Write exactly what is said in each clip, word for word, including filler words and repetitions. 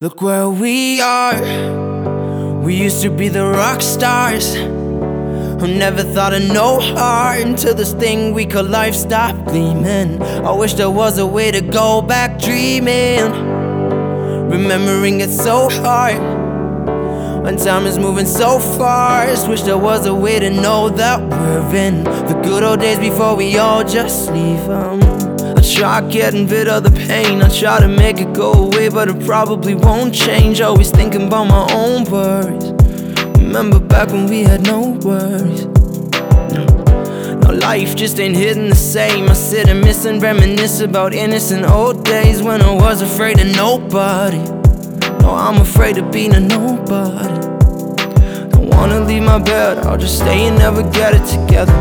Look where we are. We used to be the rock stars who never thought of no heart until this thing we call life stopped gleaming. I wish there was a way to go back dreaming, remembering it's so hard when time is moving so fast. Wish there was a way to know that we're in the good old days before we all just leave them. I try getting rid of the pain, I try to make it go away, but it probably won't change. Always thinking about my own worries. Remember back when we had no worries. Now life just ain't hitting the same. I sit and miss and reminisce about innocent old days when I was afraid of nobody. No, I'm afraid of being a nobody. Don't wanna leave my bed, I'll just stay and never get it together.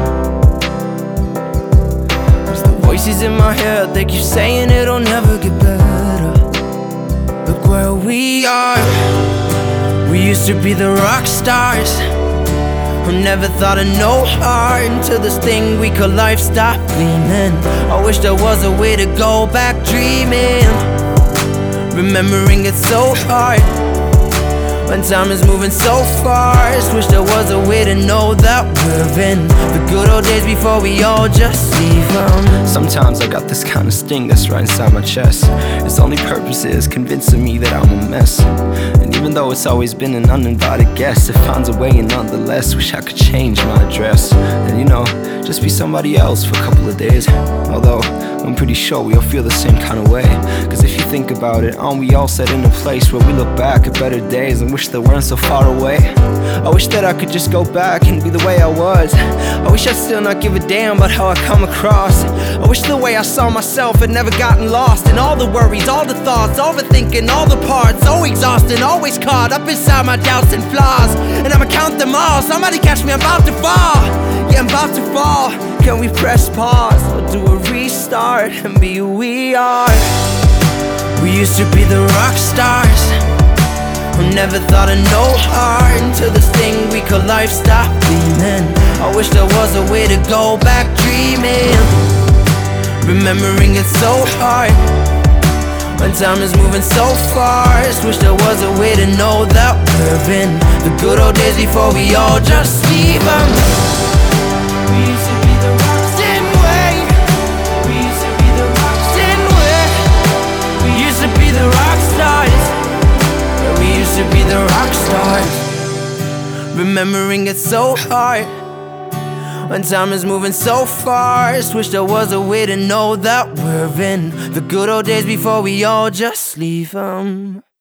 Voices in my head, they keep saying it'll never get better. Look where we are. We used to be the rock stars who never thought of no heart until this thing we call life stopped gleaming. I wish there was a way to go back dreaming, remembering it's so hard when time is moving so fast. Wish there was a way to know that we're in the good old days before we all just leave them. Sometimes I got this kind of sting that's right inside my chest. Its only purpose is convincing me that I'm a mess. And even though it's always been an uninvited guest, it finds a way and nonetheless wish I could change my address. And you know, just be somebody else for a couple of days. Although I'm pretty sure we all feel the same kind of way. Cause if you think about it, aren't we all set in a place where we look back at better days and wish they weren't so far away? I wish that I could just go back and be the way I was. I wish I'd still not give a damn about how I come across. I wish the way I saw myself had never gotten lost in all the worries, all the thoughts, overthinking all the parts. So exhausting, always caught up inside my doubts and flaws. And I'ma count them all, somebody catch me, I'm about to fall. Yeah, I'm about to fall. Can we press pause or do a restart and be who we are? We used to be the rock stars who never thought of no heart until this thing we call life stopped gleaming. I wish there was a way to go back dreaming, remembering it's so hard when time is moving so fast. Wish there was a way to know that we're in the good old days before we all just leave them. We used to be the rocks, didn't we? We used to be the rocks, didn't we? We used to be the rock stars. Yeah, we used to be the rock stars, remembering it's so hard when time is moving so fast. Wish there was a way to know that we're in the good old days before we all just leave them.